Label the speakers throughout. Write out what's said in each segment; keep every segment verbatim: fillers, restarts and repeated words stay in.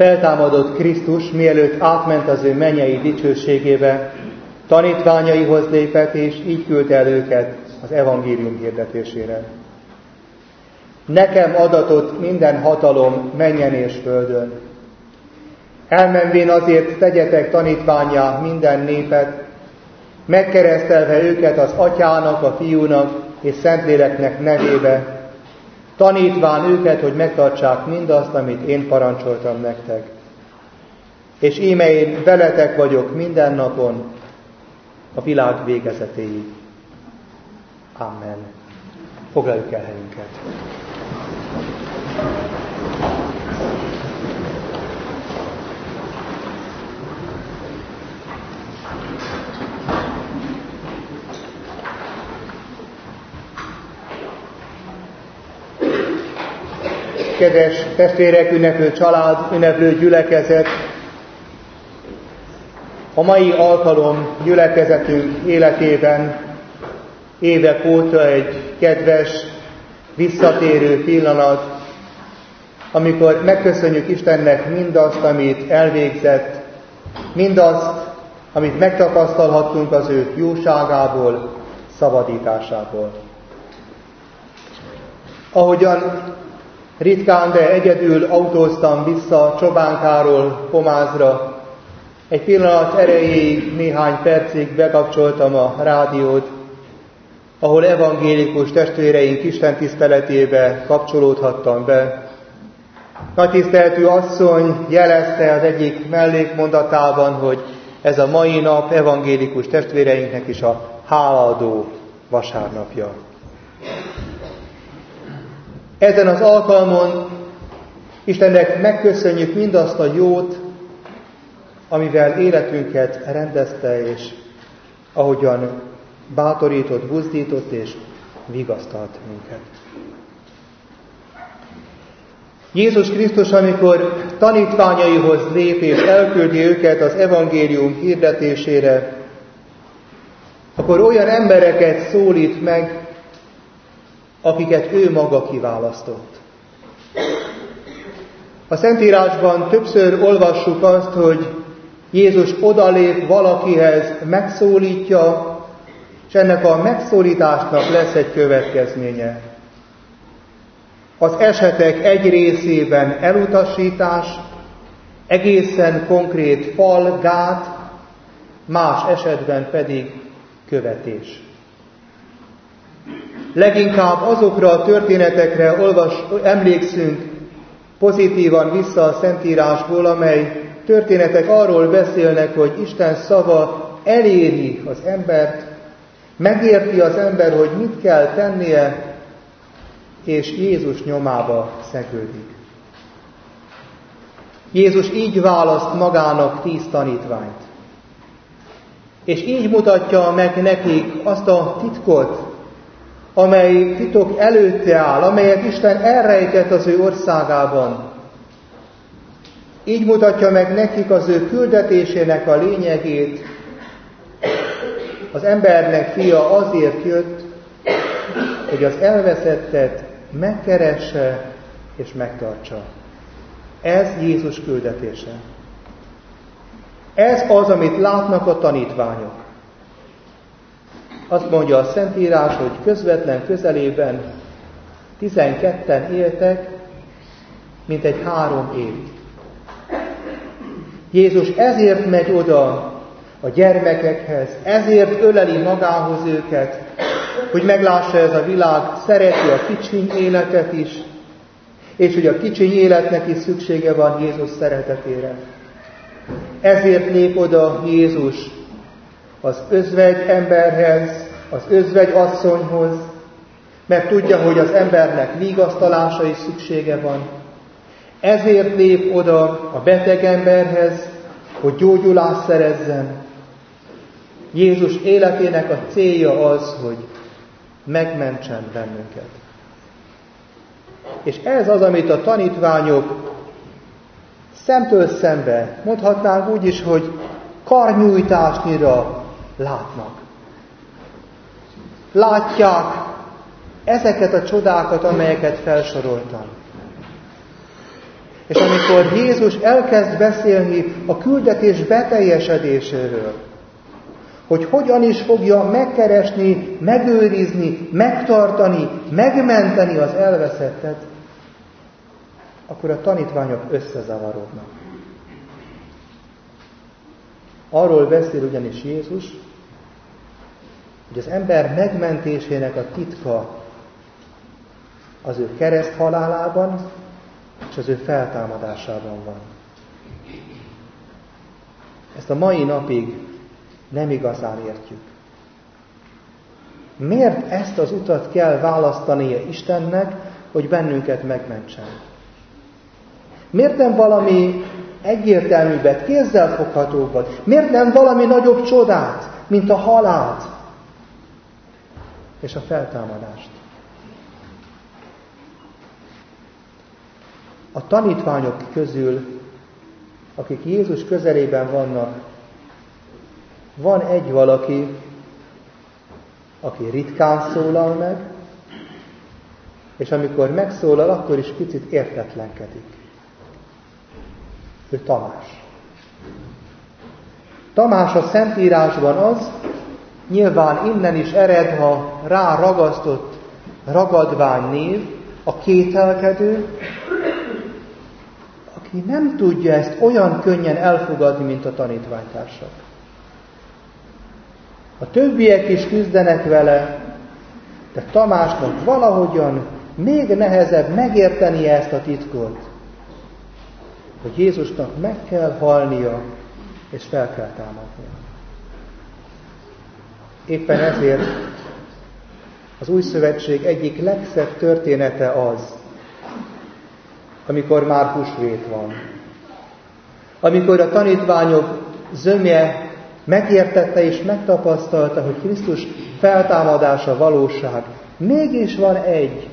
Speaker 1: feltámadott Krisztus, mielőtt átment az ő mennyei dicsőségébe, tanítványaihoz lépett, és így küldte el őket az evangélium hirdetésére. Nekem adatott minden hatalom mennyen és földön. Elmenvén azért tegyetek tanítvánnyá minden népet, megkeresztelve őket az Atyának, a Fiúnak és Szentléleknek nevébe, tanítván őket, hogy megtartsák mindazt, amit én parancsoltam nektek. És íme én veletek vagyok minden napon, a világ végezetéig. Amen. Foglaljuk el helyünket. Kedves testvérek, ünneplő család, ünneplő gyülekezet! A mai alkalom gyülekezetünk életében évek óta egy kedves, visszatérő pillanat, amikor megköszönjük Istennek mindazt, amit elvégzett, mindazt, amit megtapasztalhattunk az ő jóságából, szabadításából. Ahogyan ritkán, de egyedül autóztam vissza Csobánkáról Pomázra, egy pillanat erejéig, néhány percig bekapcsoltam a rádiót, ahol evangélikus testvéreink istentiszteletébe kapcsolódhattam be. Nagytiszteltű asszony jelezte az egyik mellékmondatában, hogy ez a mai nap evangélikus testvéreinknek is a hálaadó vasárnapja. Ezen az alkalmon Istennek megköszönjük mindazt a jót, amivel életünket rendezte, és ahogyan bátorított, buzdított és vigasztalt minket. Jézus Krisztus, amikor tanítványaihoz lép és elküldi őket az evangélium hirdetésére, akkor olyan embereket szólít meg, akiket ő maga kiválasztott. A Szentírásban többször olvassuk azt, hogy Jézus odalép valakihez, megszólítja, és ennek a megszólításnak lesz egy következménye. Az esetek egy részében elutasítás, egészen konkrét fal, gát, más esetben pedig követés. Leginkább azokra a történetekre olvas, emlékszünk pozitívan vissza a Szentírásból, amely történetek arról beszélnek, hogy Isten szava eléri az embert, megérti az ember, hogy mit kell tennie, és Jézus nyomába szegődik. Jézus így választ magának tíz tanítványt. És így mutatja meg nekik azt a titkot, amely titok előtte áll, amelyet Isten elrejtett az ő országában. Így mutatja meg nekik az ő küldetésének a lényegét. Az embernek fia azért jött, hogy az elveszettet megkeresse és megtartsa. Ez Jézus küldetése. Ez az, amit látnak a tanítványok. Azt mondja a Szentírás, hogy közvetlen közelében tizenketten éltek, mint egy három év. Jézus ezért megy oda a gyermekekhez, ezért öleli magához őket, hogy meglássa ez a világ, szereti a kicsiny életet is, és hogy a kicsiny életnek is szüksége van Jézus szeretetére. Ezért lép oda Jézus az özvegy emberhez, az özvegy asszonyhoz, mert tudja, hogy az embernek vigasztalásra is szüksége van. Ezért lép oda a beteg emberhez, hogy gyógyulást szerezzen. Jézus életének a célja az, hogy megmentsen bennünket. És ez az, amit a tanítványok szemtől szembe, mondhatnánk úgy is, hogy karnyújtásnyira látnak. Látják ezeket a csodákat, amelyeket felsoroltam. És És amikor Jézus elkezd beszélni a küldetés beteljesedéséről, hogy hogyan is fogja megkeresni, megőrizni, megtartani, megmenteni az elveszettet, akkor a tanítványok összezavarodnak. Arról beszél ugyanis Jézus, hogy az ember megmentésének a titka az ő kereszthalálában és az ő feltámadásában van. Ezt a mai napig nem igazán értjük. Miért ezt az utat kell választania Istennek, hogy bennünket megmentsen? Miért nem valami egyértelműbbet, kézzelfoghatóbbat? Miért nem valami nagyobb csodát, mint a halált és a feltámadást? A tanítványok közül, akik Jézus közelében vannak, van egy valaki, aki ritkán szólal meg, és amikor megszólal, akkor is picit értetlenkedik. Ő Tamás. Tamás a Szentírásban az, nyilván innen is ered a rá ragasztott ragadvány név, a kételkedő, aki nem tudja ezt olyan könnyen elfogadni, mint a tanítványtársak. A többiek is küzdenek vele, de Tamásnak valahogyan még nehezebb megértenie ezt a titkot, hogy Jézusnak meg kell halnia, és fel kell támadnia. Éppen ezért az Új Szövetség egyik legszebb története az, amikor már húsvét van. Amikor a tanítványok zömje megértette és megtapasztalta, hogy Krisztus feltámadása valóság. Mégis van egy,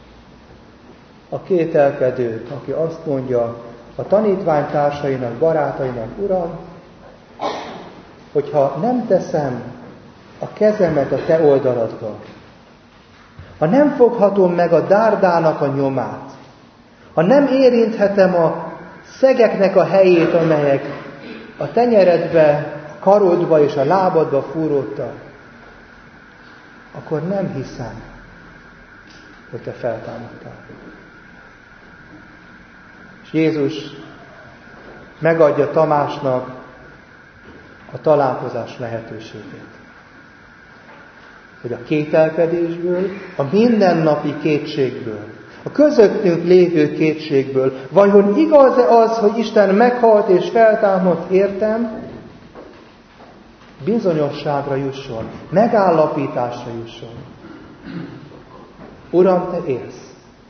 Speaker 1: a kételkedő, aki azt mondja a tanítványtársainak, barátainak, Uram, hogyha nem teszem a kezemet a te oldaladba, ha nem foghatom meg a dárdának a nyomát, ha nem érinthetem a szegeknek a helyét, amelyek a tenyeredbe, karodba és a lábadba fúródtak, akkor nem hiszem, hogy te feltámadtál. És Jézus megadja Tamásnak a találkozás lehetőségét. Hogy a kételkedésből, a mindennapi kétségből, a közöttünk lévő kétségből, vajon igaz-e az, hogy Isten meghalt és feltámadt értem, bizonyosságra jusson, megállapításra jusson. Uram, te élsz.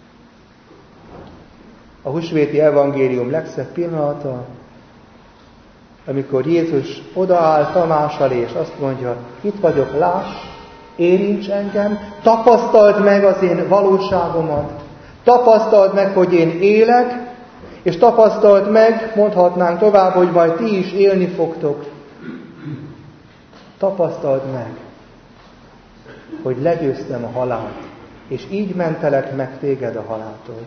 Speaker 1: A húsvéti evangélium legszebb pillanata, amikor Jézus odaáll Tamással, és azt mondja, itt vagyok, láss, érints engem, tapasztald meg az én valóságomat, tapasztald meg, hogy én élek, és tapasztald meg, mondhatnánk tovább, hogy majd ti is élni fogtok. Tapasztald meg, hogy legyőztem a halált, és így mentelek meg téged a haláltól.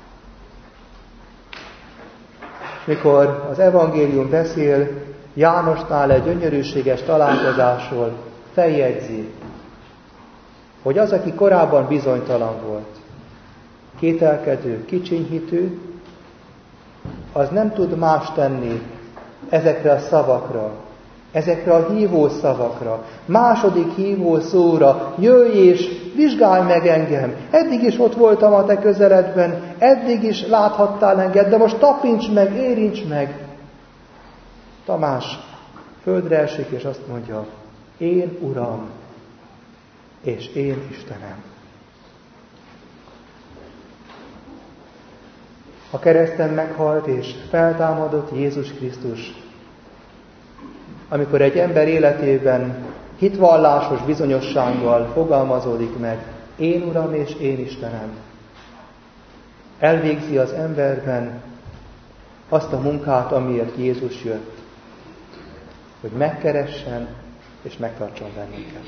Speaker 1: És mikor az evangélium beszél Jánosnál egy gyönyörűséges találkozásról, feljegyzi, hogy az, aki korábban bizonytalan volt, kételkedő, kicsinyhitő, az nem tud más tenni ezekre a szavakra, ezekre a hívó szavakra, második hívó szóra, jöjj és vizsgálj meg engem, eddig is ott voltam a te közeledben, eddig is láthattál engem, de most tapints meg, érints meg. Tamás földre esik, és azt mondja, én Uram, és én Istenem. A kereszten meghalt és feltámadott Jézus Krisztus, amikor egy ember életében hitvallásos bizonyossággal fogalmazódik meg, én Uram és én Istenem, elvégzi az emberben azt a munkát, amiért Jézus jött, hogy megkeressen és megtartson bennünket.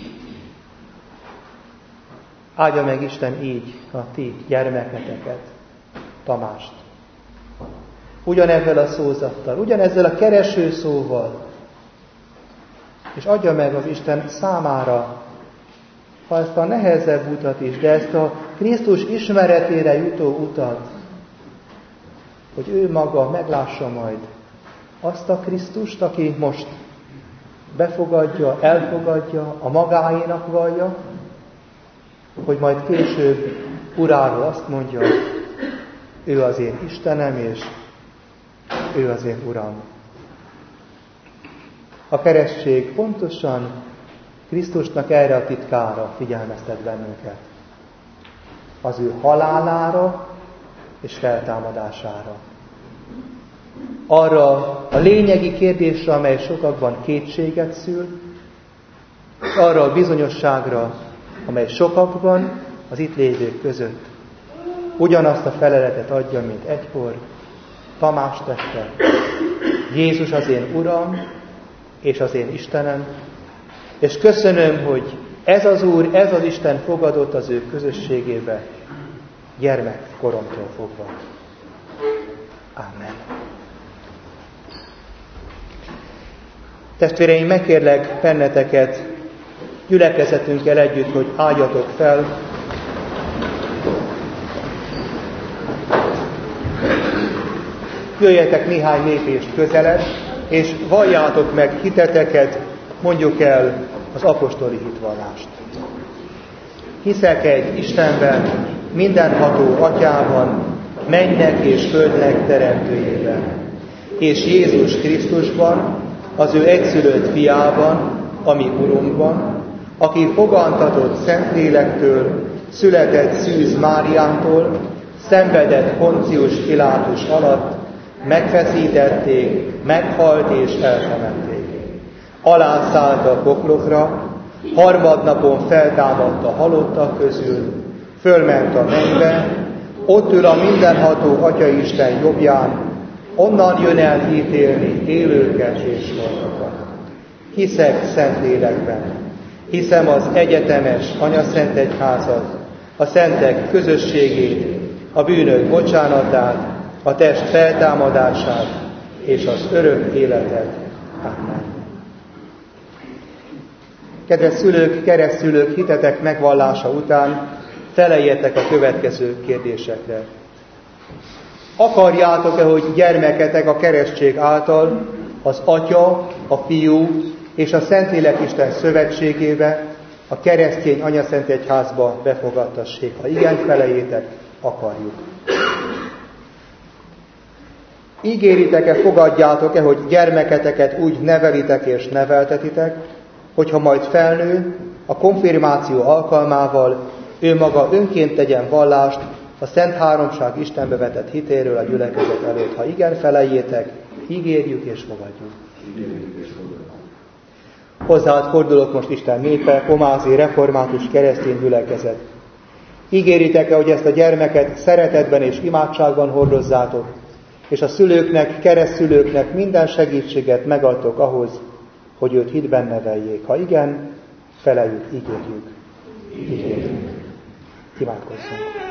Speaker 1: Áldja meg Isten így a ti gyermeketeket, Tamást. ugyanezzel a szózattal, ugyanezzel a kereső szóval, és adja meg az Isten számára, ha ezt a nehezebb utat is, de ezt a Krisztus ismeretére jutó utat, hogy ő maga meglássa majd azt a Krisztust, aki most befogadja, elfogadja, a magáénak vallja, hogy majd később Uráról azt mondja, ő az én Istenem, és ő az én Uram. A keresztség pontosan Krisztusnak erre a titkára figyelmeztet bennünket. Az ő halálára és feltámadására. Arra a lényegi kérdésre, amely sokakban kétséget szül, és arra a bizonyosságra, amely sokakban az itt lévők között ugyanazt a feleletet adja, mint egykor Tamás tette. Jézus az én Uram, és az én Istenem, és köszönöm, hogy ez az Úr, ez az Isten fogadott az ő közösségébe, gyermekkoromtól fogva. Amen. Testvéreim, megkérlek benneteket, gyülekezetünkkel együtt, hogy álljatok fel. Jöjjetek néhány lépést közelebb, és valljátok meg hiteteket, mondjuk el az apostoli hitvallást. Hiszek egy Istenben, mindenható Atyában, mennek és földnek teremtőjében, és Jézus Krisztusban, az ő egyszülött fiában, ami Urunkban, aki fogantatott Szentlélektől, született Szűz Máriától, szenvedett Poncius Pilátus alatt, megfeszítették, meghalt és eltemették. Alászállt a poklokra, harmadnapon feltámadt a halottak közül, fölment a mennybe, ott ül a mindenható Atyaisten jobbján, onnan jön el ítélni élőket és haltakat. Hiszek Szentlélekben, hiszem az egyetemes Anyaszentegyházat, a szentek közösségét, a bűnök bocsánatát, a test feltámadását és az örök életet. Amen. Kedves szülők, keresztszülők, hitetek megvallása után feleljetek a következő kérdésekre. Akarjátok-e, hogy gyermeketek a keresztség által az Atya, a Fiú és a Szentlélek Isten szövetségébe, a keresztény Anyaszentegyházba befogadtassék? Ha igen, felejétek, akarjuk. Ígéritek-e, fogadjátok-e, hogy gyermeketeket úgy nevelitek és neveltetitek, hogyha majd felnő, a konfirmáció alkalmával ő maga önként tegyen vallást a Szent Háromság Istenbe vetett hitéről a gyülekezet előtt? Ha igen, felejétek, ígérjük és fogadjuk. Hozzád fordulok most Isten népe, pomázi, református, keresztény gyülekezet. Ígéritek-e, hogy ezt a gyermeket szeretetben és imádságban hordozzátok, és a szülőknek, keresztszülőknek minden segítséget megadtok ahhoz, hogy őt hitben neveljék? Ha igen, feleljük, ígérjük. Ígérjük. Imádkozzunk.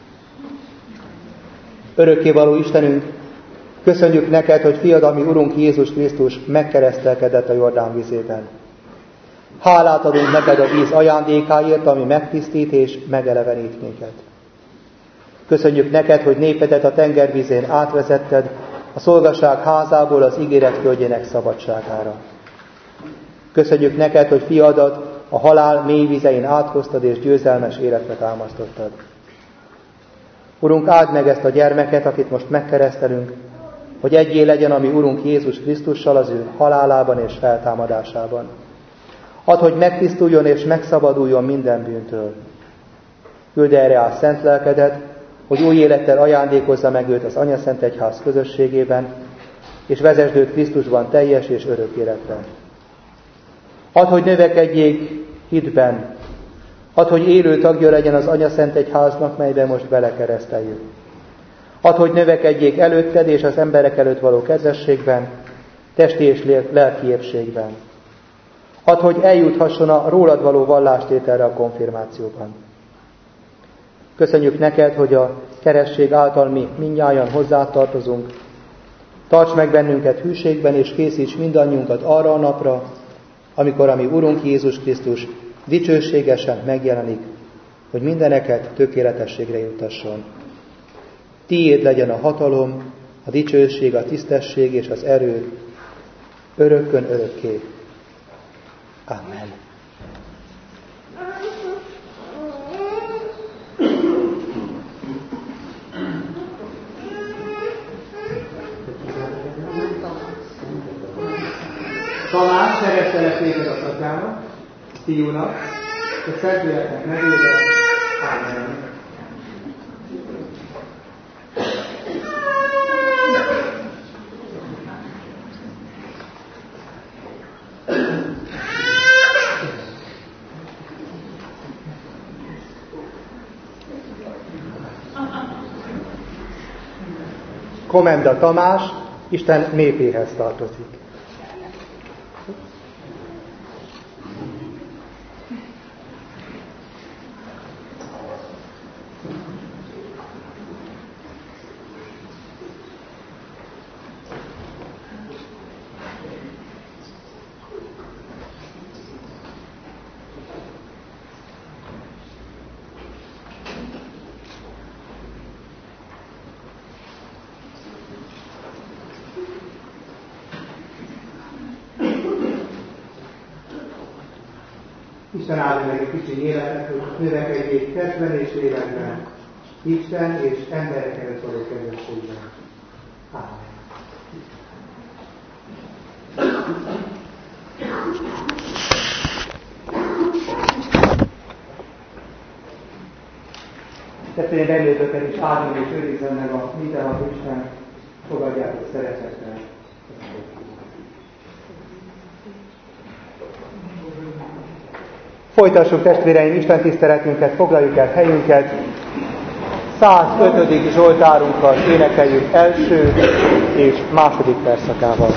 Speaker 1: Örökkévaló Istenünk, köszönjük neked, hogy fiad, ami Urunk Jézus Krisztus megkeresztelkedett a Jordán vízében. Hálát adunk neked a víz ajándékáért, ami megtisztít és megelevenít minket. Köszönjük neked, hogy népedet a tengervízén átvezetted, a szolgaság házából az ígéret földjének szabadságára. Köszönjük neked, hogy fiadat a halál mély vizein áthoztad és győzelmes életre támasztottad. Urunk, áld meg ezt a gyermeket, akit most megkeresztelünk, hogy egyé legyen a mi Urunk Jézus Krisztussal az ő halálában és feltámadásában. Add, hogy megtisztuljon és megszabaduljon minden bűntől. Küld erre át szent lelkedet, hogy új élettel ajándékozza meg őt az Anyaszentegyház közösségében, és vezesd őt Krisztusban teljes és örök életre. Add, hogy növekedjék hitben. Add, hogy élő tagja legyen az Anyaszentegyháznak, melyben most belekereszteljük. Add, hogy növekedjék előtted és az emberek előtt való kedvességben, testi és lelki épségben. Add, hogy eljuthasson a rólad való vallástételre a konfirmációban. Köszönjük neked, hogy a keresztség által mi mindnyájan hozzátartozunk, Tarts meg bennünket hűségben, és készíts mindannyiunkat arra a napra, amikor a mi Urunk Jézus Krisztus dicsőségesen megjelenik, hogy mindeneket tökéletességre juttasson. Tiéd legyen a hatalom, a dicsőség, a tisztesség és az erő, örökkön örökké. Amen. Talán szeresselek téged a Atyának, Fiúnak, a Szentléleknek nevében. Amen. Komenda Tamás Isten népéhez tartozik. Isten áldja meg egy kicsi életet, hogy növekedjék testben és lélekben, Isten és emberekhez való közösségben. Ámen. Tetszően remélőtöket is áldjon és őrizzen meg a mindenható Isten, fogadjátok szeretettel. Folytassuk testvéreim Isten tiszteletünket, foglaljuk el helyünket. százötödik Zsoltárunkkal énekeljük első és második versszakával.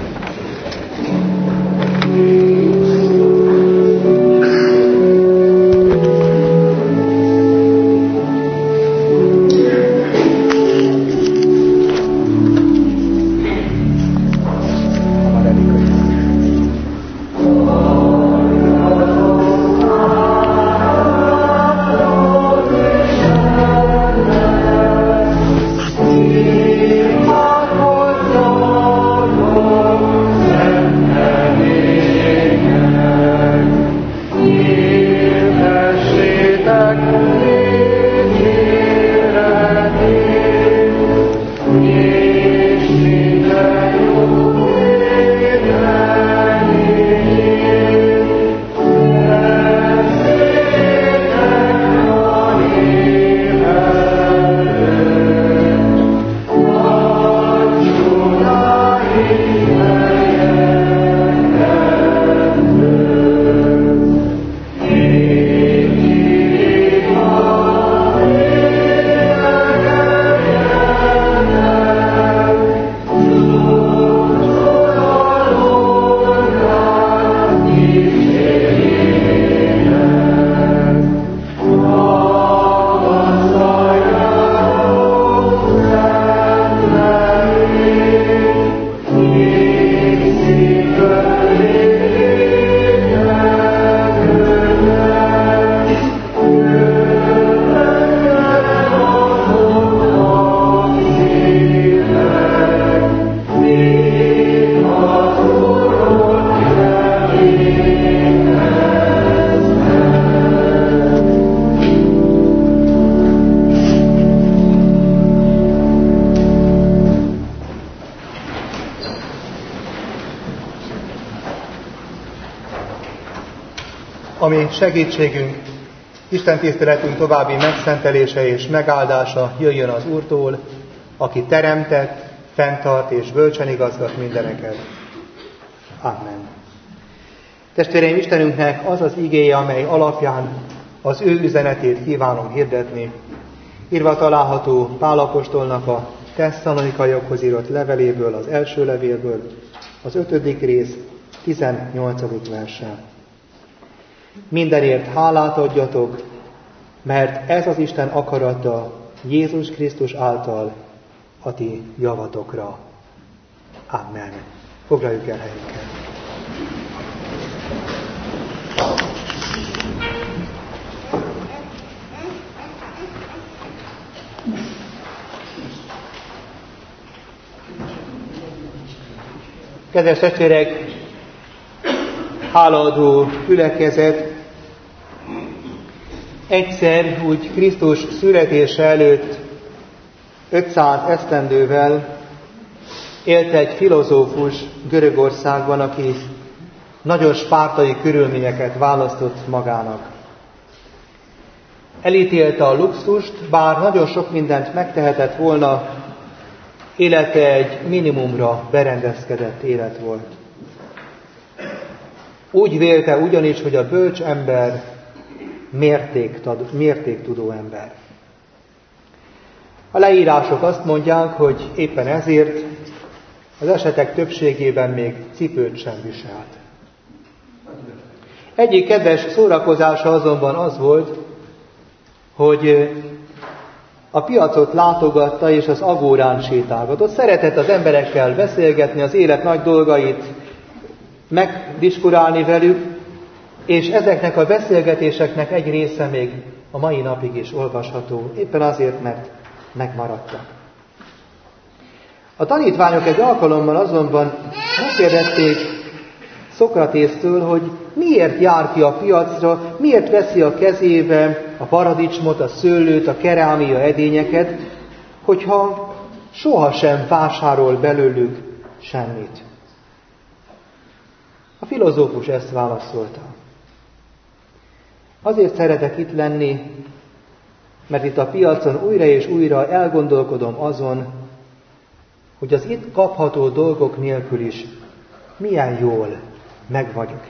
Speaker 1: Ami segítségünk, Isten tiszteletünk további megszentelése és megáldása jöjjön az Úrtól, aki teremtett, fenntart és bölcsen igazgat mindeneket. Amen. Testvéreim, Istenünknek az az igéje, amely alapján az ő üzenetét kívánom hirdetni. Írva található Pál apostolnak a Tesszalonikaiakhoz írott leveléből, az első levélből, az ötödik rész, tizennyolcadik verse. Mindenért hálát adjatok, mert ez az Isten akarata Jézus Krisztus által a ti javatokra. Amen. Foglaljuk el helyünket. Kedves testvérek, hálaadó gyülekezet, egyszer úgy Krisztus születése előtt ötszáz esztendővel élt egy filozófus Görögországban, aki nagyon spártai körülményeket választott magának. Elítélte a luxust, bár nagyon sok mindent megtehetett volna, élete egy minimumra berendezkedett élet volt. Úgy vélte ugyanis, hogy a bölcs ember mértéktudó ember. A leírások azt mondják, hogy éppen ezért az esetek többségében még cipőt sem viselt. Egyik kedves szórakozása azonban az volt, hogy a piacot látogatta és az agórán sétálgatott. Szeretett az emberekkel beszélgetni, az élet nagy dolgait megdiskurálni velük, és ezeknek a beszélgetéseknek egy része még a mai napig is olvasható, éppen azért, mert megmaradtak. A tanítványok egy alkalommal azonban megkérdezték Szokratésztől, hogy miért jár ki a piacra, miért veszi a kezébe a paradicsmot, a szőlőt, a kerámia edényeket, hogyha sohasem vásárol belőlük semmit. A filozófus ezt válaszolta. Azért szeretek itt lenni, mert itt a piacon újra és újra elgondolkodom azon, hogy az itt kapható dolgok nélkül is milyen jól megvagyok.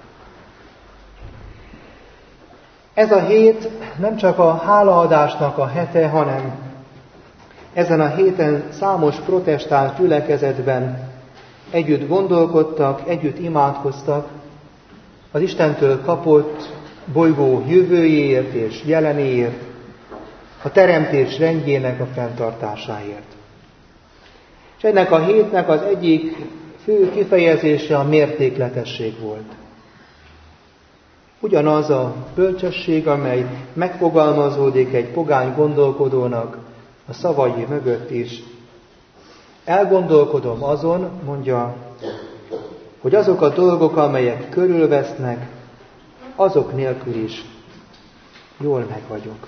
Speaker 1: Ez a hét nem csak a hálaadásnak a hete, hanem ezen a héten számos protestáns gyülekezetben együtt gondolkodtak, együtt imádkoztak az Istentől kapott bolygó jövőjéért és jelenéért, a teremtés rendjének a fenntartásáért. És ennek a hétnek az egyik fő kifejezése a mértékletesség volt. Ugyanaz a bölcsesség, amely megfogalmazódik egy pogány gondolkodónak a szavai mögött is. Elgondolkodom azon, mondja, hogy azok a dolgok, amelyek körülvesznek, azok nélkül is jól meg vagyok.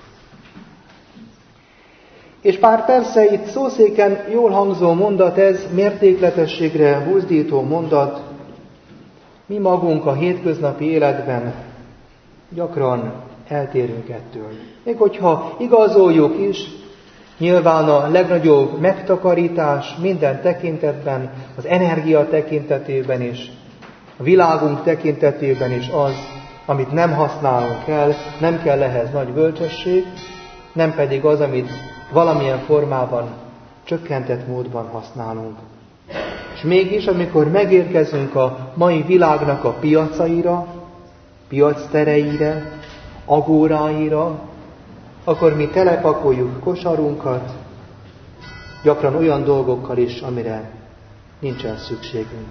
Speaker 1: És bár persze itt szószéken jól hangzó mondat ez, mértékletességre buzdító mondat, mi magunk a hétköznapi életben gyakran eltérünk ettől. Még hogyha igazoljuk is, nyilván a legnagyobb megtakarítás minden tekintetben, az energia tekintetében is, a világunk tekintetében is az, amit nem használunk el, nem kell ehhez nagy bölcsesség, nem pedig az, amit valamilyen formában, csökkentett módban használunk. És mégis, amikor megérkezünk a mai világnak a piacaira, piactereire, agóráira, akkor mi telepakoljuk kosarunkat, gyakran olyan dolgokkal is, amire nincsen szükségünk.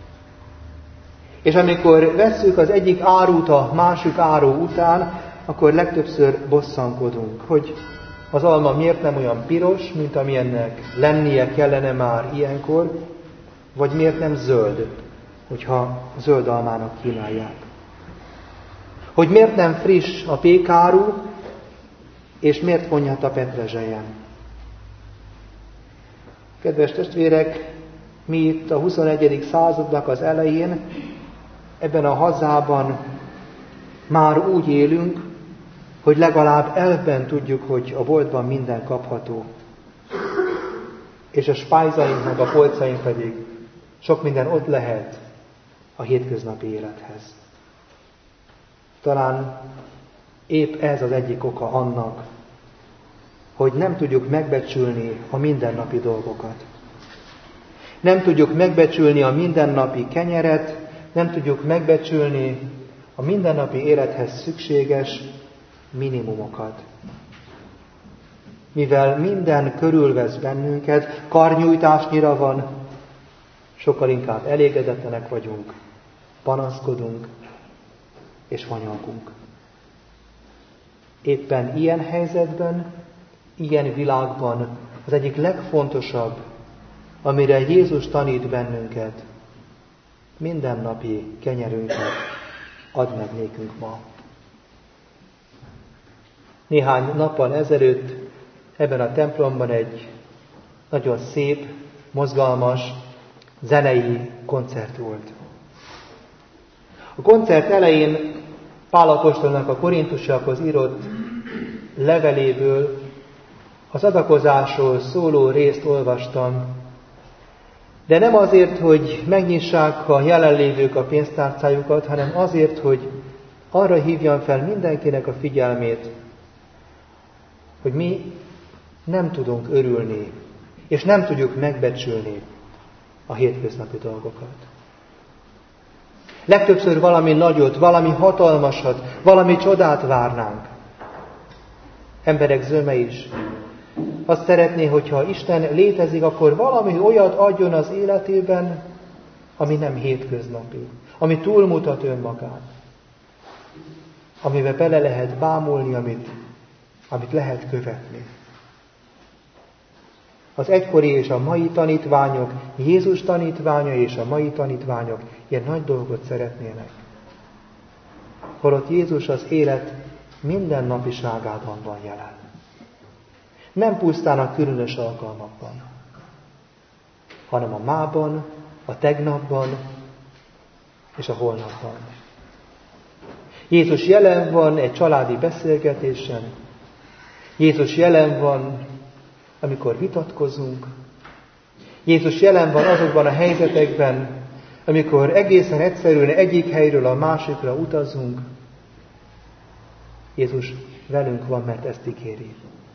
Speaker 1: És amikor vesszük az egyik árut a másik áru után, akkor legtöbbször bosszankodunk, hogy az alma miért nem olyan piros, mint amilyennek lennie kellene már ilyenkor, vagy miért nem zöld, hogyha zöld almának kínálják. Hogy miért nem friss a pékáru, és miért fonnyat a petrezselyen. Kedves testvérek, mi itt a huszonegyedik századnak az elején, ebben a hazában már úgy élünk, hogy legalább elvben tudjuk, hogy a boltban minden kapható. És a spájzainknak, a polcaink pedig sok minden ott lehet a hétköznapi élethez. Talán épp ez az egyik oka annak, hogy nem tudjuk megbecsülni a mindennapi dolgokat. Nem tudjuk megbecsülni a mindennapi kenyeret, nem tudjuk megbecsülni a mindennapi élethez szükséges minimumokat. Mivel minden körülvesz bennünket, karnyújtásnyira van, sokkal inkább elégedetlenek vagyunk, panaszkodunk és fanyalgunk. Éppen ilyen helyzetben, ilyen világban az egyik legfontosabb, amire Jézus tanít bennünket, mindennapi kenyerünket add meg nékünk ma. Néhány nappal ezelőtt ebben a templomban egy nagyon szép, mozgalmas, zenei koncert volt. A koncert elején Pál apostolnak a korintusiakhoz írott leveléből az adakozásról szóló részt olvastam, de nem azért, hogy megnyissák a jelenlévők a pénztárcájukat, hanem azért, hogy arra hívjam fel mindenkinek a figyelmét, hogy mi nem tudunk örülni, és nem tudjuk megbecsülni a hétköznapi dolgokat. Legtöbbször valami nagyot, valami hatalmasat, valami csodát várnánk. Emberek zöme is azt szeretné, hogyha Isten létezik, akkor valami olyat adjon az életében, ami nem hétköznapi, ami túlmutat önmagán, amivel bele lehet bámulni, amit, amit lehet követni. Az egykori és a mai tanítványok, Jézus tanítványa és a mai tanítványok ilyen nagy dolgot szeretnének. Holott Jézus az élet mindennapiságában van jelen. Nem pusztán a különös alkalmakban, hanem a mában, a tegnapban és a holnapban. Jézus jelen van egy családi beszélgetésen, Jézus jelen van, amikor vitatkozunk, Jézus jelen van azokban a helyzetekben, amikor egészen egyszerűen egyik helyről a másikra utazunk. Jézus velünk van, mert ezt ígéri.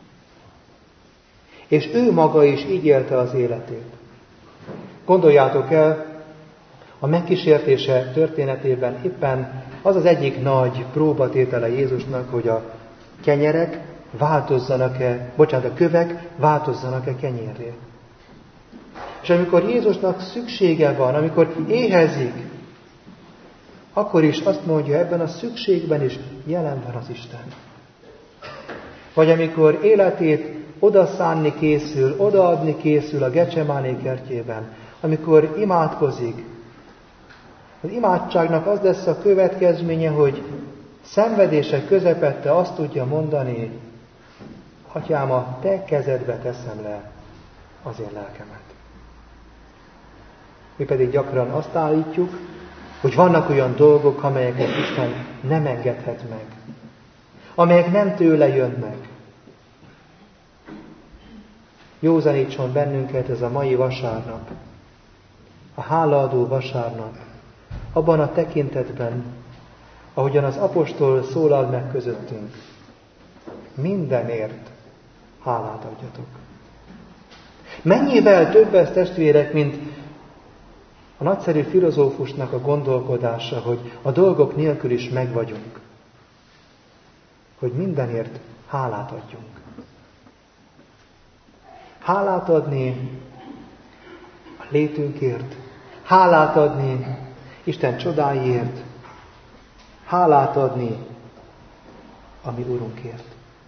Speaker 1: És ő maga is így élte az életét. Gondoljátok el, a megkísértése történetében éppen az az egyik nagy próbatétele Jézusnak, hogy a kenyerek változzanak-e, bocsánat, a kövek változzanak-e kenyérré. És amikor Jézusnak szüksége van, amikor éhezik, akkor is azt mondja, ebben a szükségben is jelen van az Isten. Vagy amikor életét odaszánni készül, odaadni készül a Gecsemáné kertjében, amikor imádkozik, az imádságnak az lesz a következménye, hogy szenvedések közepette azt tudja mondani, Atyám, a te kezedbe teszem le az én lelkemet. Mi pedig gyakran azt állítjuk, hogy vannak olyan dolgok, amelyeket Isten nem engedhet meg, amelyek nem tőle jönnek. Józanítson bennünket ez a mai vasárnap, a hálaadó vasárnap, abban a tekintetben, ahogyan az apostol szólal meg közöttünk. Mindenért hálát adjatok. Mennyivel több ez, testvérek, mint a nagyszerű filozófusnak a gondolkodása, hogy a dolgok nélkül is megvagyunk. Hogy mindenért hálát adjunk. Hálát adni a létünkért, hálát adni Isten csodáiért, hálát adni a mi Urunkért.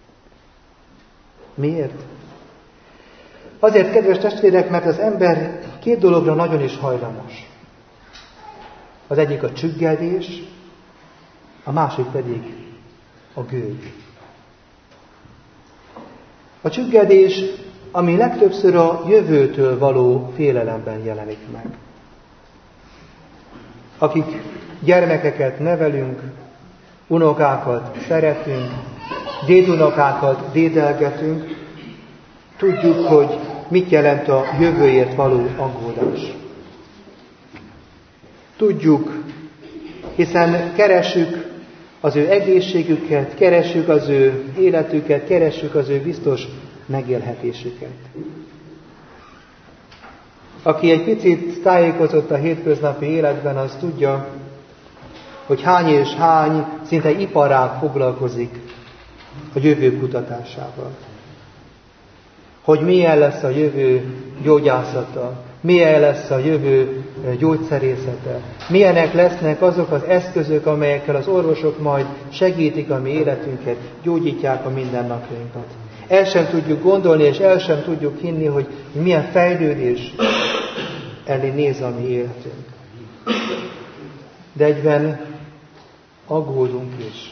Speaker 1: Miért? Azért, kedves testvérek, mert az ember két dologra nagyon is hajlamos. Az egyik a csüggedés, a másik pedig a gőg. A csüggedés, ami legtöbbször a jövőtől való félelemben jelenik meg. Akik gyermekeket nevelünk, unokákat szeretünk, dédunokákat dédelgetünk, tudjuk, hogy mit jelent a jövőért való aggódás. Tudjuk, hiszen keresünk az ő egészségüket, keresünk az ő életüket, keresünk az ő biztos megélhetésüket. Aki egy picit tájékozott a hétköznapi életben, az tudja, hogy hány és hány szinte iparág foglalkozik a jövő kutatásával. Hogy milyen lesz a jövő gyógyászata, milyen lesz a jövő gyógyszerészete, milyenek lesznek azok az eszközök, amelyekkel az orvosok majd segítik a mi életünket, gyógyítják a mindennapjainkat. El sem tudjuk gondolni, és el sem tudjuk hinni, hogy milyen fejlődés elé néz a mi életünk. De egyben aggódunk is.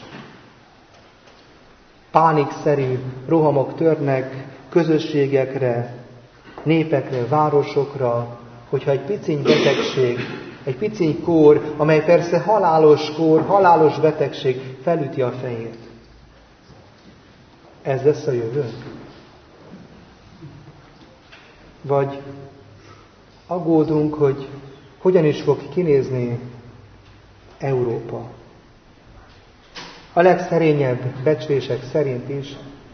Speaker 1: Pánikszerű rohamok törnek közösségekre, népekre, városokra, hogyha egy piciny betegség, egy piciny kór, amely persze halálos kór, halálos betegség felüti a fejét. Ez lesz a jövőnk? Vagy aggódunk, hogy hogyan is fog kinézni Európa. A legszerényebb becslések szerint is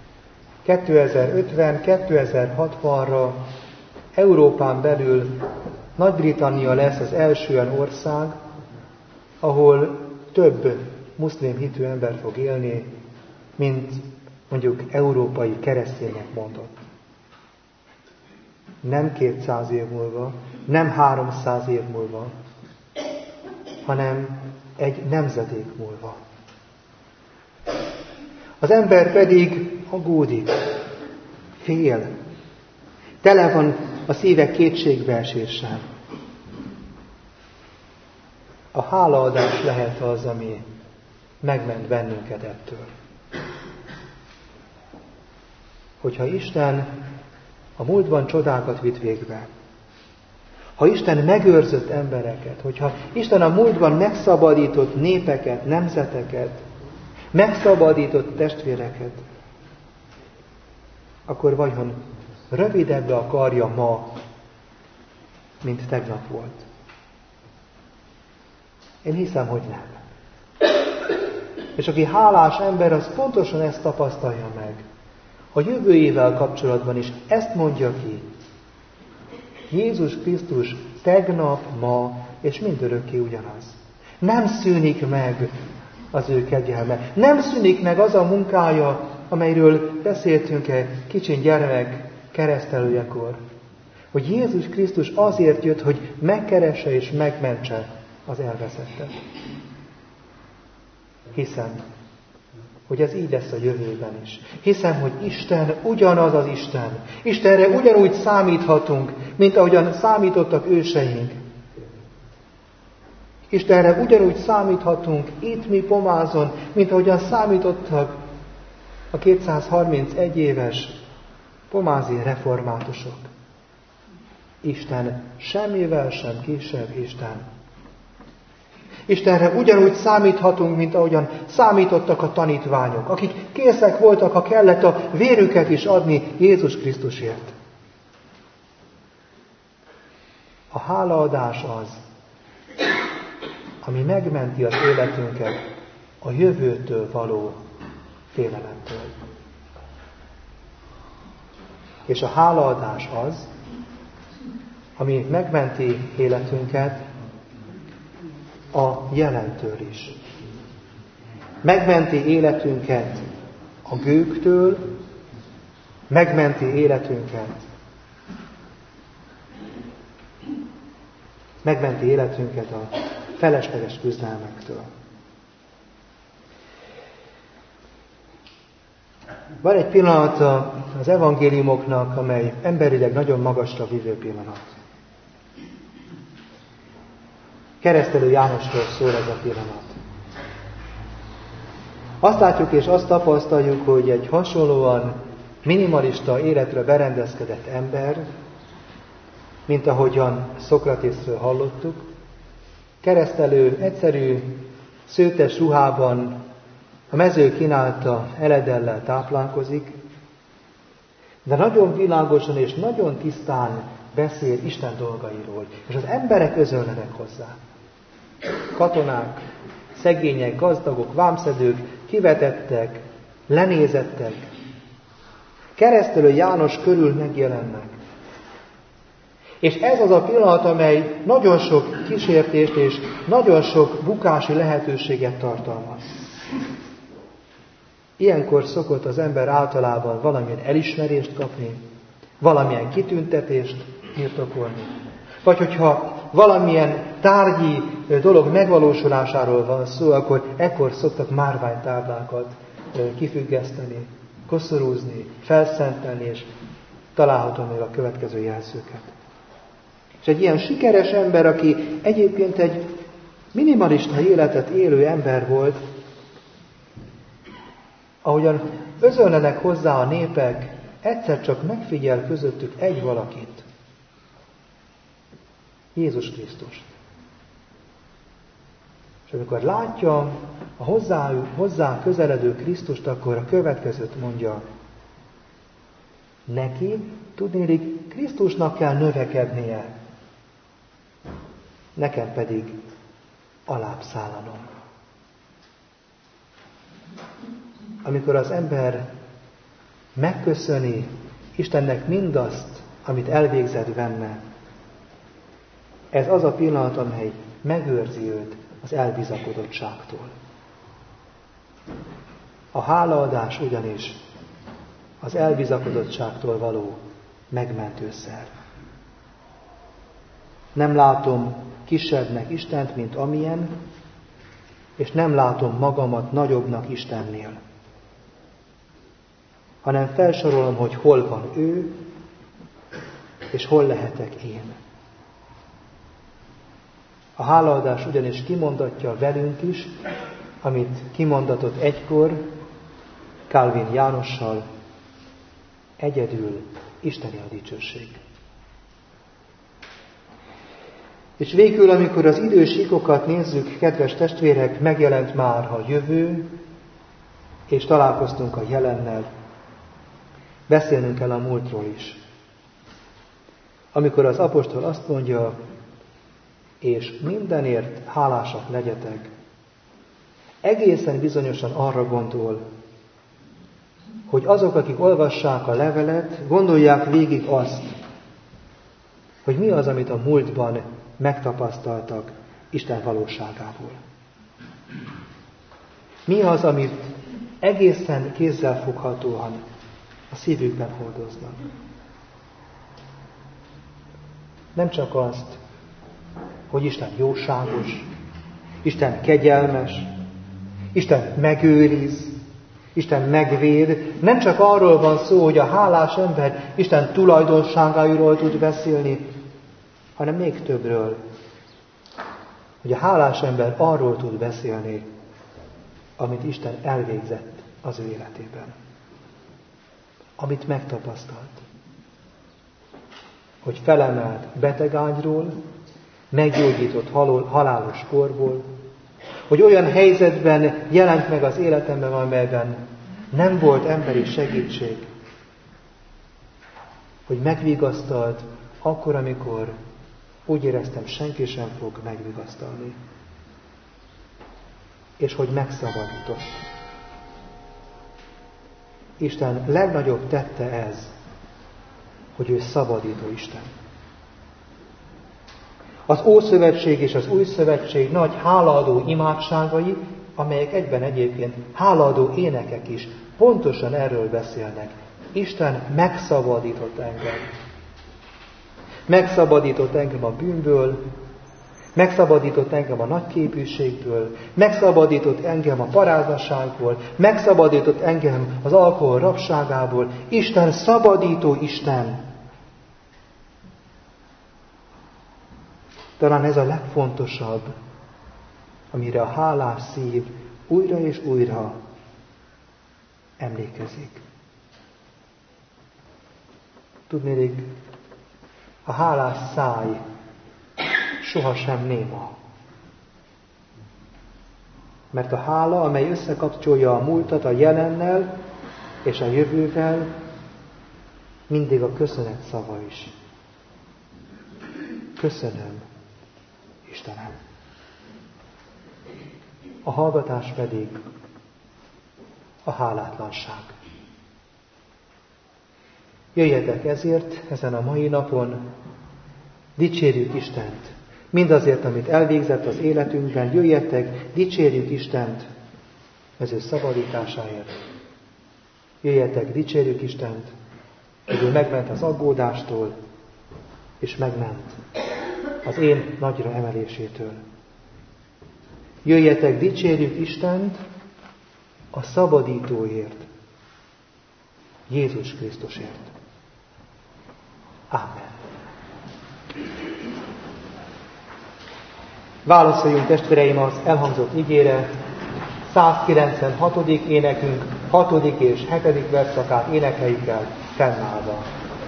Speaker 1: kétezer-ötven-kétezer-hatvanra Európán belül Nagy-Britannia lesz az első olyan ország, ahol több muszlim hitű ember fog élni, mint mondjuk európai keresztények mondott. Nem kétszáz év múlva, nem háromszáz év múlva, hanem egy nemzedék múlva. Az ember pedig aggódik, fél, tele van a szíve kétségbeeséssel. A hálaadás lehet az, ami megment bennünket ettől. Hogyha Isten a múltban csodákat vitt végbe, ha Isten megőrzött embereket, hogyha Isten a múltban megszabadított népeket, nemzeteket, megszabadított testvéreket, akkor vajon rövidebb a karja ma, mint tegnap volt? Én hiszem, hogy nem. És aki hálás ember, az pontosan ezt tapasztalja meg. A jövőjével kapcsolatban is ezt mondja ki. Jézus Krisztus tegnap, ma és mindörökké ugyanaz. Nem szűnik meg az ő kegyelme. Nem szűnik meg az a munkája, amelyről beszéltünk egy kicsiny gyermek keresztelőjekor. Hogy Jézus Krisztus azért jött, hogy megkeresse és megmentse az elveszettet. Hiszem, hogy ez így lesz a jövőben is. Hiszem, hogy Isten ugyanaz az Isten. Istenre ugyanúgy számíthatunk, mint ahogyan számítottak őseink. Istenre ugyanúgy számíthatunk itt mi Pomázon, mint ahogyan számítottak a kétszázharmincegy éves pomázi reformátusok. Isten semmivel sem kisebb Isten. Istenre ugyanúgy számíthatunk, mint ahogyan számítottak a tanítványok, akik készek voltak, ha kellett, a vérüket is adni Jézus Krisztusért. A hálaadás az, ami megmenti az életünket a jövőtől való félelemtől. És a hálaadás az, ami megmenti életünket a jelentől is. Megmenti életünket a gőgtől, megmenti életünket, megmenti életünket a felesleges küzdelmektől. Van egy pillanat az evangéliumoknak, amely emberileg nagyon magasra vívő pillanat. Keresztelő Jánosról szól ez a pillanat. Azt látjuk és azt tapasztaljuk, hogy egy hasonlóan minimalista életre berendezkedett ember, mint ahogyan Szokratészről hallottuk, keresztelő, egyszerű, szőtes ruhában a mező kínálta eledellel táplálkozik, de nagyon világosan és nagyon tisztán beszél Isten dolgairól, és az emberek özönlenek hozzá. Katonák, szegények, gazdagok, vámszedők, kivetettek, lenézettek. Keresztelő János körül megjelennek. És ez az a pillanat, amely nagyon sok kísértést és nagyon sok bukási lehetőséget tartalmaz. Ilyenkor szokott az ember általában valamilyen elismerést kapni, valamilyen kitüntetést birtokolni. Vagy hogyha valamilyen tárgyi dolog megvalósulásáról van szó, akkor ekkor szoktak márványtáblákat kifüggeszteni, koszorúzni, felszentelni, és találhatom még a következő jelzőket. És egy ilyen sikeres ember, aki egyébként egy minimalista életet élő ember volt, ahogyan özönlenek hozzá a népek, egyszer csak megfigyel közöttük egy valakit. Jézus Krisztust. És amikor látja a hozzá, hozzá közeledő Krisztust, akkor a következőt mondja. Neki, tudnélik, Krisztusnak kell növekednie, nekem pedig alább szállanom. Amikor az ember megköszöni Istennek mindazt, amit elvégzett benne, ez az a pillanat, amely megőrzi őt az elbizakodottságtól. A hálaadás ugyanis az elbizakodottságtól való megmentőszer. Nem látom kisebbnek Istent, mint amilyen, és nem látom magamat nagyobbnak Istennél, hanem felsorolom, hogy hol van ő, és hol lehetek én. A hálaadás ugyanis kimondatja velünk is, amit kimondatott egykor Calvin Jánossal, egyedül Isteni a dicsőség. És végül, amikor az idősíkokat nézzük, kedves testvérek, megjelent már a jövő, és találkoztunk a jelennel, beszélnünk kell a múltról is. Amikor az apostol azt mondja, és mindenért hálásak legyetek, egészen bizonyosan arra gondol, hogy azok, akik olvassák a levelet, gondolják végig azt, hogy mi az, amit a múltban megtapasztaltak Isten valóságából. Mi az, amit egészen kézzelfoghatóan a szívükben hordoznak. Nem csak azt, hogy Isten jóságos, Isten kegyelmes, Isten megőriz, Isten megvéd. Nem csak arról van szó, hogy a hálás ember Isten tulajdonságairól tud beszélni, hanem még többről, hogy a hálás ember arról tud beszélni, amit Isten elvégzett az ő életében. Amit megtapasztalt. Hogy felemelt betegágyról, meggyógyított halálos korból, hogy olyan helyzetben jelent meg az életemben, amelyben nem volt emberi segítség, hogy megvigasztalt akkor, amikor úgy éreztem, senki sem fog megvigasztalni. És hogy megszabadított. Isten legnagyobb tette ez, hogy ő szabadító Isten. Az Ószövetség és az Új Szövetség nagy hálaadó imádságai, amelyek egyben egyébként hálaadó énekek is, pontosan erről beszélnek. Isten megszabadított engem. Megszabadított engem a bűnből, megszabadított engem a nagyképűségből, megszabadított engem a paráznaságból, megszabadított engem az alkohol rabságából. Isten szabadító Isten. Talán ez a legfontosabb, amire a hálás szív újra és újra emlékezik. Tudnélik, a hálás száj sohasem néma. Mert a hála, amely összekapcsolja a múltat a jelennel és a jövővel, mindig a köszönet szava is. Köszönöm, Istenem. A hallgatás pedig a hálátlanság. Jöjjetek ezért ezen a mai napon, dicsérjük Istent, mindazért, amit elvégzett az életünkben, jöjjetek, dicsérjük Istent az ő szabadításáért. Jöjjetek, dicsérjük Istent, hogy ő megment az aggódástól, és megment az én nagyra emelésétől. Jöjjetek, dicsérjük Istent a szabadítóért, Jézus Krisztusért. Ámen. Válaszoljunk, testvéreim, az elhangzott igére. százkilencvenhatodik énekünk hatodik és hetedik versszakát énekeljük el fennállva.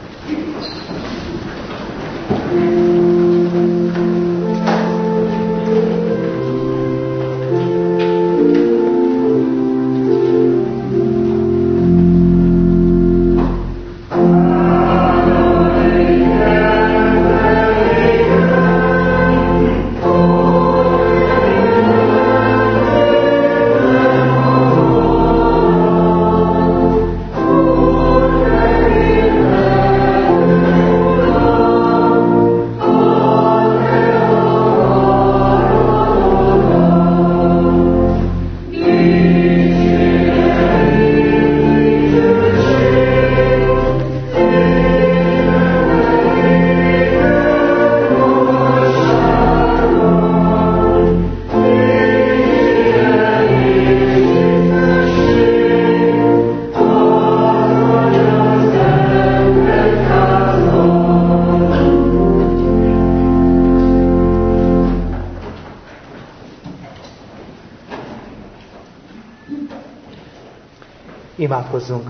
Speaker 1: Imádkozzunk!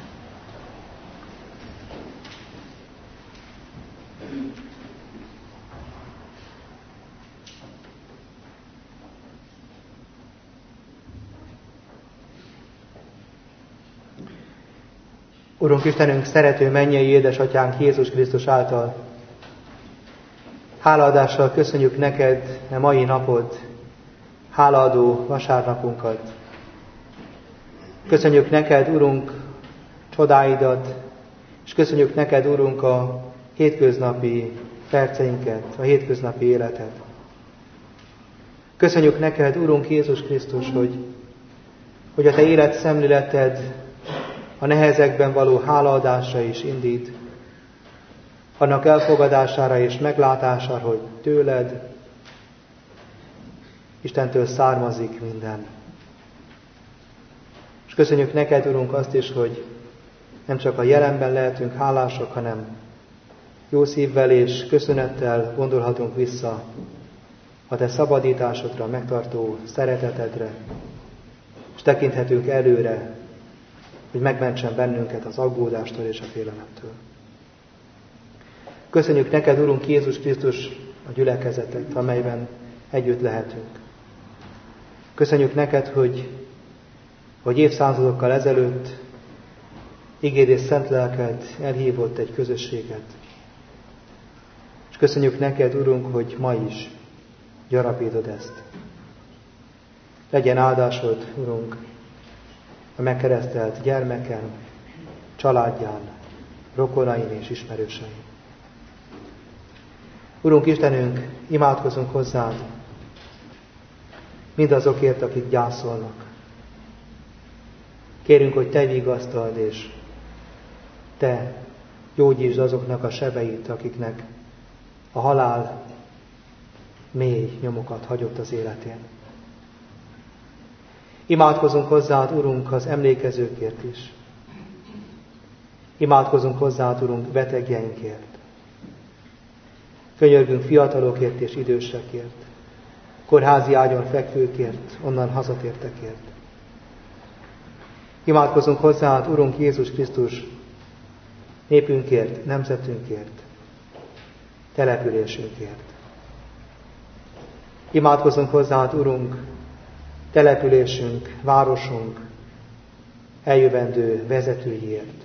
Speaker 1: Urunk Istenünk, szerető mennyei édesatyánk Jézus Krisztus által, hálaadással köszönjük neked a mai napod, hálaadó vasárnapunkat. Köszönjük neked, Urunk, csodáidat, és köszönjük neked, Urunk, a hétköznapi perceinket, a hétköznapi életet. Köszönjük neked, Urunk Jézus Krisztus, hogy, hogy a te élet szemléleted a nehezekben való hálaadásra is indít, annak elfogadására és meglátására, hogy tőled, Istentől származik minden. És köszönjük neked, Urunk, azt is, hogy nem csak a jelenben lehetünk hálások, hanem jó szívvel és köszönettel gondolhatunk vissza a te szabadításodra, megtartó szeretetedre, és tekinthetünk előre, hogy megmentsen bennünket az aggódástól és a félelemtől. Köszönjük neked, Urunk Jézus Krisztus, a gyülekezetet, amelyben együtt lehetünk. Köszönjük neked, hogy, hogy évszázadokkal ezelőtt igéd és szent lelked elhívott egy közösséget. És köszönjük neked, Urunk, hogy ma is gyarapítod ezt. Legyen áldásod, Urunk, a megkeresztelt gyermeken, családján, rokonain és ismerősein. Urunk Istenünk, imádkozunk hozzád, mindazokért, akik gyászolnak. Kérünk, hogy te vigasztald, és te gyógyítsd azoknak a sebeit, akiknek a halál mély nyomokat hagyott az életén. Imádkozunk hozzád, Urunk, az emlékezőkért is. Imádkozunk hozzád, Urunk, betegjeinkért. Könyörgünk fiatalokért és idősekért, kórházi ágyon fekvőkért, onnan hazatértekért. Imádkozunk hozzád, Urunk Jézus Krisztus, népünkért, nemzetünkért, településünkért. Imádkozunk hozzád, Urunk, településünk, városunk, eljövendő vezetőiért.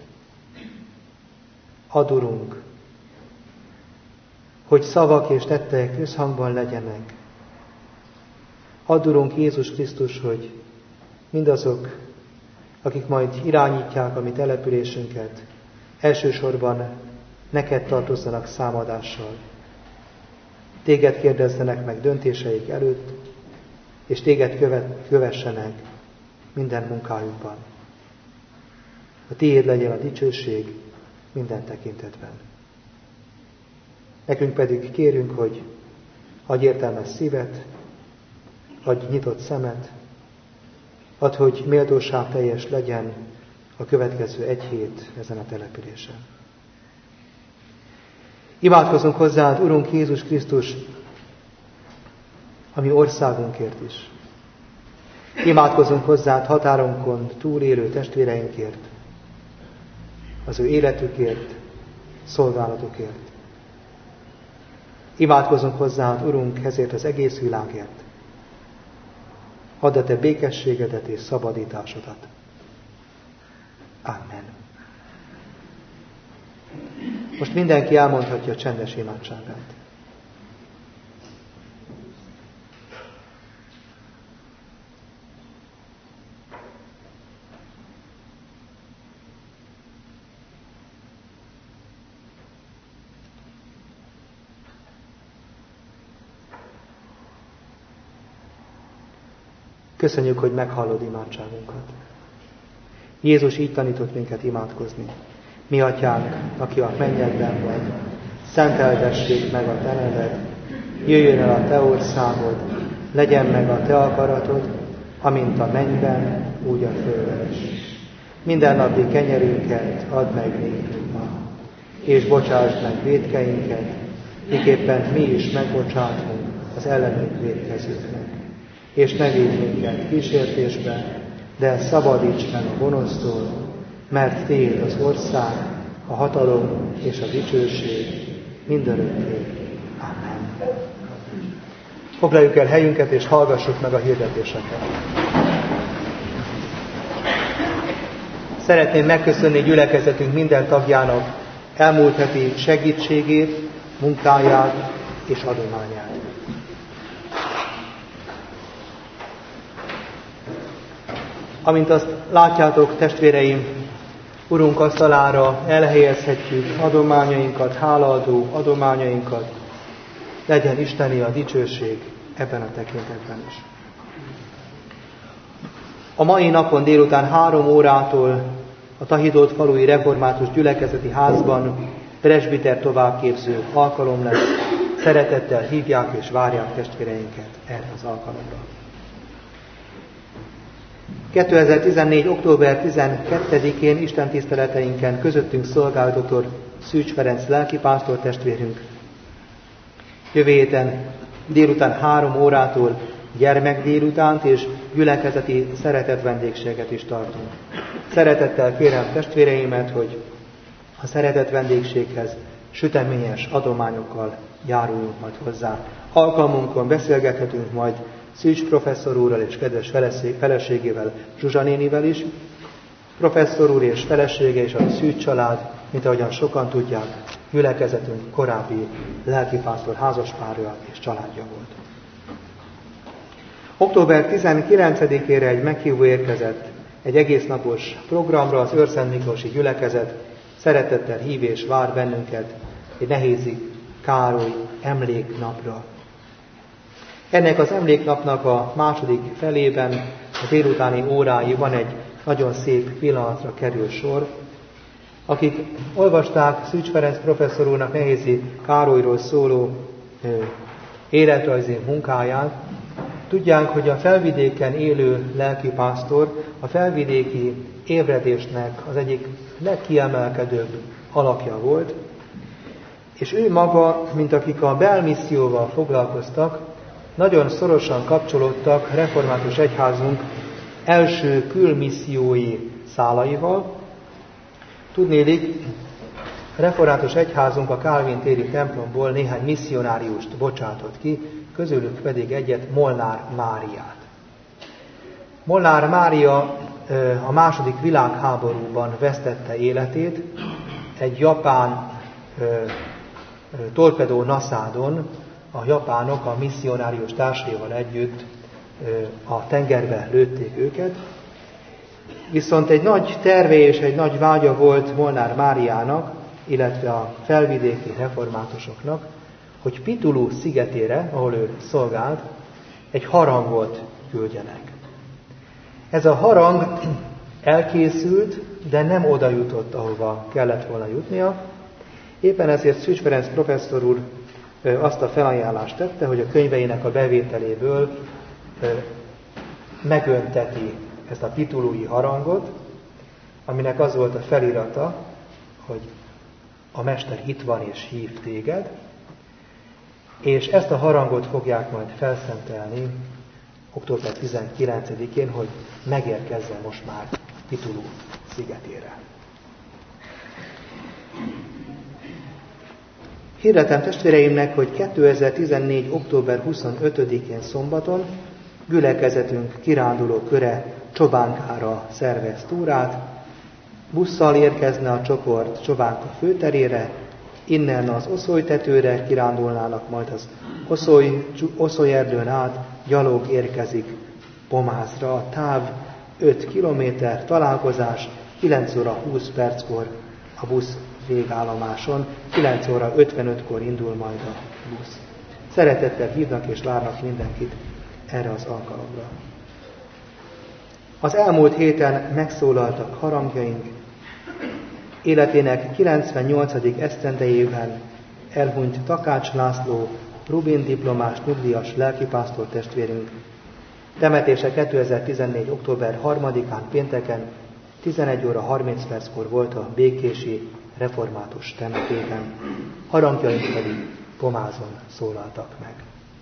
Speaker 1: Add, Urunk, hogy szavak és tettek összhangban legyenek. Add, Urunk Jézus Krisztus, hogy mindazok, akik majd irányítják a mi településünket, elsősorban neked tartozzanak számadással. Téged kérdezzenek meg döntéseik előtt, és téged követ, kövessenek minden munkájukban. A tiéd legyen a dicsőség minden tekintetben. Nekünk pedig kérünk, hogy adj értelmes szívet, adj nyitott szemet, add, hogy méltóság teljes legyen a következő egy hét ezen a településen. Imádkozunk hozzád, Urunk Jézus Krisztus, a mi országunkért is. Imádkozunk hozzád határonkon túlélő testvéreinkért, az ő életükért, szolgálatukért. Imádkozunk hozzád, Urunk, ezért az egész világért. Add a te békességedet és szabadításodat. Amen. Most mindenki elmondhatja a csendes imádságát. Köszönjük, hogy meghallod imádságunkat. Jézus így tanított minket imádkozni. Mi atyánk, aki a mennyekben vagy, szenteltessék meg a te neved, jöjjön el a te országod, legyen meg a te akaratod, amint a mennyben, úgy a földön is. Mindennapi kenyerünket add meg nékünk ma, és bocsásd meg vétkeinket, miképpen mi is megbocsátunk az ellenünk vétkezőknek. És ne védj minket kísértésbe, de szabadíts meg a gonosztól, mert tiéd az ország, a hatalom és a dicsőség mindörökké. Amen. Foglaljuk el helyünket, és hallgassuk meg a hirdetéseket. Szeretném megköszönni gyülekezetünk minden tagjának elmúlt heti segítségét, munkáját és adományát. Amint azt látjátok, testvéreim, Urunk asztalára elhelyezhetjük adományainkat, hálaadó adományainkat. Legyen Isteni a dicsőség ebben a tekintetben is. A mai napon délután három órától a Tahidolt falui református gyülekezeti házban presbiter továbbképző alkalom lesz. Szeretettel hívják és várják testvéreinket erre az alkalomra. kétezer-tizennégy. október tizenkettedikén istentiszteleteinken közöttünk szolgál dr. Szűcs Ferenc lelkipásztor testvérünk. Jövő héten délután három órától gyermek délutánt és gyülekezeti szeretett vendégséget is tartunk. Szeretettel kérem testvéreimet, hogy a szeretett vendégséghez süteményes adományokkal járuljunk majd hozzá. Alkalmunkon beszélgethetünk majd Szűcs professzor úrral és kedves feleségével, Zsuzsa nénivel is. Professzor úr és felesége és a Szűcs család, mint ahogyan sokan tudják, gyülekezetünk korábbi lelkipásztor házaspárja és családja volt. október tizenkilencedikére egy meghívó érkezett egy egésznapos programra, az Őrszent Miklósi gyülekezet szeretettel hív és vár bennünket egy Nehézi Károly emléknapra. Ennek az emléknapnak a második felében, a délutáni óráiban egy nagyon szép pillanatra kerül sor. Akik olvasták Szűcs Ferenc professzor úrnak Nehézi Károlyról szóló ö, életrajzi munkáját, tudják, hogy a felvidéken élő lelkipásztor a felvidéki ébredésnek az egyik legkiemelkedőbb alakja volt, és ő maga, mint akik a belmisszióval foglalkoztak, nagyon szorosan kapcsolódtak református egyházunk első külmissziói szálaival. Tudnélik, református egyházunk a Kálvin téri templomból néhány misszionáriust bocsátott ki, közülük pedig egyet, Molnár Máriát. Molnár Mária a második világháborúban vesztette életét egy japán torpedó naszádon. A japánok a misszionárius társaival együtt a tengerbe lőtték őket, viszont egy nagy terve és egy nagy vágya volt Molnár Máriának, illetve a felvidéki reformátusoknak, hogy Pitulu szigetére, ahol ő szolgált, egy harangot küldjenek. Ez a harang elkészült, de nem oda jutott, ahova kellett volna jutnia. Éppen ezért Szűcs Ferenc professzor úr azt a felajánlást tette, hogy a könyveinek a bevételéből megönteti ezt a titulói harangot, aminek az volt a felirata, hogy a Mester itt van és hív téged, és ezt a harangot fogják majd felszentelni október tizenkilencedikén, hogy megérkezzen most már Titulú szigetére. Hirdetem testvéreimnek, hogy kétezer-tizennégy. október huszonötödikén szombaton gyülekezetünk kiránduló köre Csobánkára szervez túrát. Busszal érkezne a csoport Csobánka főterére, innen az Oszolytetőre kirándulnának, majd az Oszoly, Oszolyerdőn át gyalog érkezik Pomázra. A táv öt kilométer, találkozás kilenc óra húsz perckor a busz végállomáson, kilenc óra ötvenötkor indul majd a busz. Szeretettel hívnak és várnak mindenkit erre az alkalomra. Az elmúlt héten megszólaltak harangjaink. Életének kilencvennyolcadik esztendejében elhunyt Takács László, Rubin diplomás nyugdíjas lelkipásztor testvérünk. Temetése kétezer-tizennégy. október harmadikán pénteken tizenegy óra harminc perckor volt a békési református temetőben. Harangjaink pedig Pomázon szólaltak meg.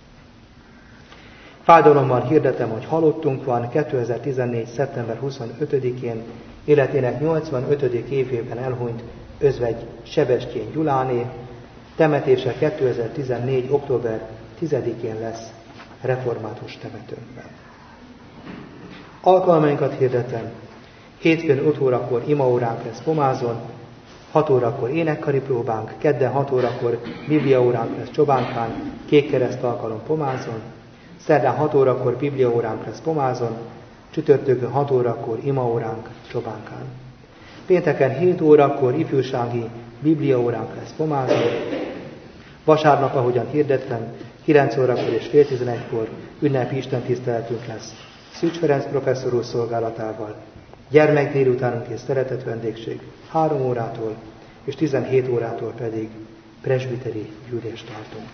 Speaker 1: Fájdalommal hirdetem, hogy halottunk van. kétezer-tizennégy. szeptember huszonötödikén életének nyolcvanötödik évében elhunyt özvegy Sebestyén Gyuláné. Temetése kétezer-tizennégy. október tizedikén lesz református temetőnkben. Alkalmainkat hirdetem. Hétfőn öt órakor imaóránk lesz Pomázon, hat órakor énekkari próbánk, kedden hat órakor bibliaóránk lesz Csobánkán, kékkereszt alkalom Pomázon, szerdán hat órakor bibliaóránk lesz Pomázon, csütörtökön hat órakor imaóránk Csobánkán. Pénteken hét órakor ifjúsági bibliaóránk lesz Pomázon, vasárnap, ahogyan hirdettem, kilenc órakor és fél tizenegykor ünnepi istentiszteletünk lesz Szűcs Ferenc professzor úr szolgálatával, gyermek délutánunk és szeretett vendégség három órától, és tizenhét órától pedig presbiteri gyűlést tartunk.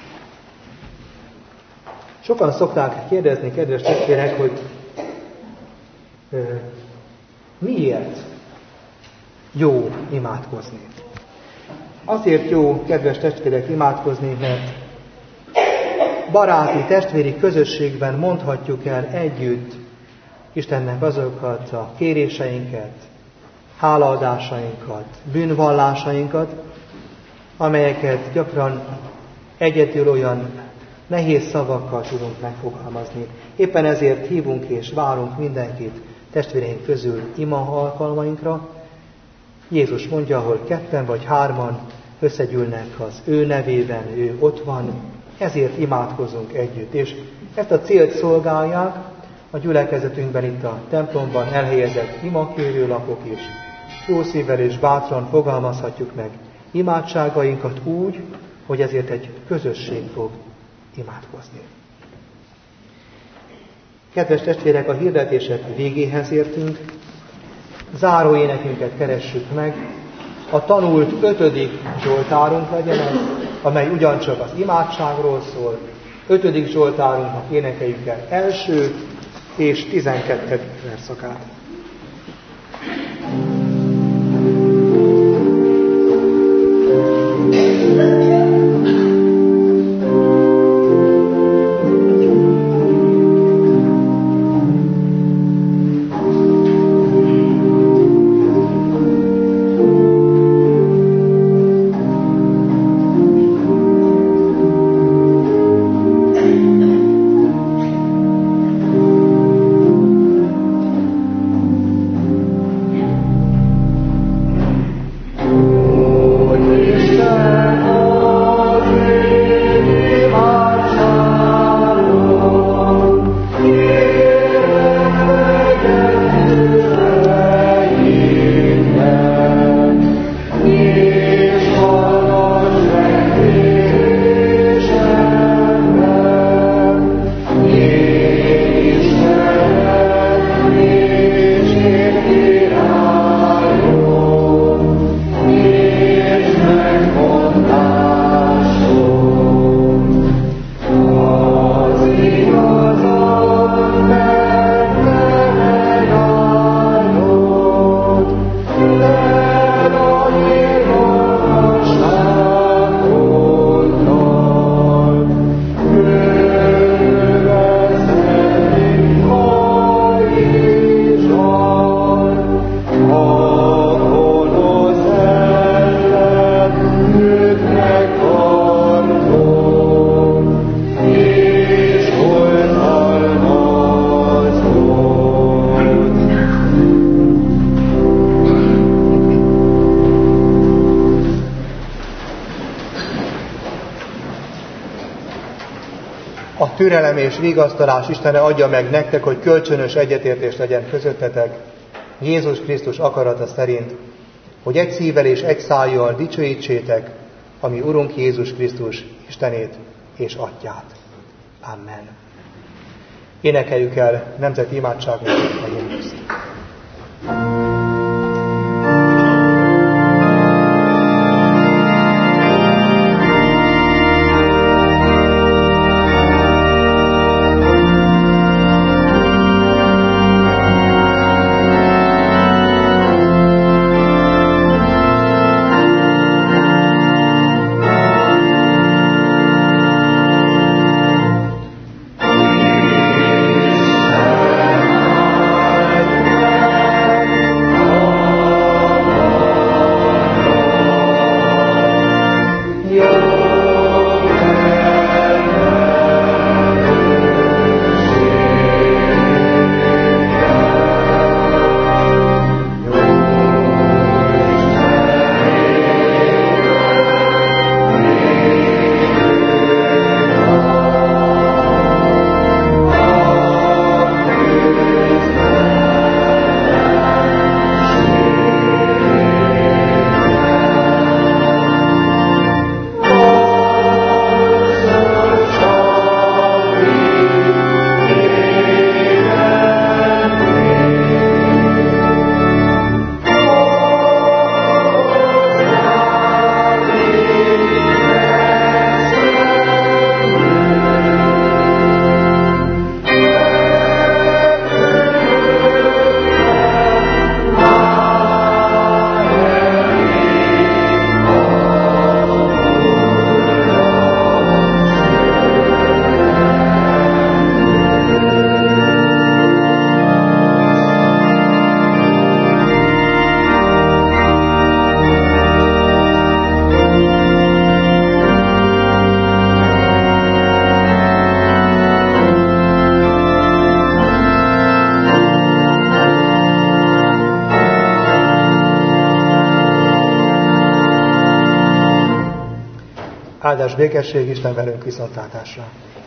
Speaker 1: Sokan szokták kérdezni, kedves testvérek, hogy e, miért jó imádkozni. Azért jó, kedves testvérek, imádkozni, mert baráti, testvéri közösségben mondhatjuk el együtt Istennek azokat a kéréseinket, hálaadásainkat, bűnvallásainkat, amelyeket gyakran egyedül olyan nehéz szavakkal tudunk megfogalmazni. Éppen ezért hívunk és várunk mindenkit testvéreink közül ima alkalmainkra. Jézus mondja, ahol ketten vagy hárman összegyűlnek az ő nevében, ő ott van, ezért imádkozunk együtt. És ezt a célt szolgálják a gyülekezetünkben, itt a templomban elhelyezett imakérőlapok is. Jó szívvel és bátran fogalmazhatjuk meg imádságainkat úgy, hogy ezért egy közösség fog imádkozni. Kedves testvérek, a hirdetések végéhez értünk, záró énekünket keressük meg, a tanult ötödik zsoltárunk legyen ez, amely ugyancsak az imádságról szól. Ötödik zsoltárunknak énekeljük el első és tizenkettedik verszakát. türelem és vigasztalás Istene adja meg nektek, hogy kölcsönös egyetértés legyen közöttetek, Jézus Krisztus akarata szerint, hogy egy szívvel és egy szájjal dicsőítsétek a mi Urunk Jézus Krisztus Istenét és Atyát. Amen. Énekeljük el nemzeti imádságunkat, a himnuszt. Áldás békesség, Isten velünk viszontlátásra!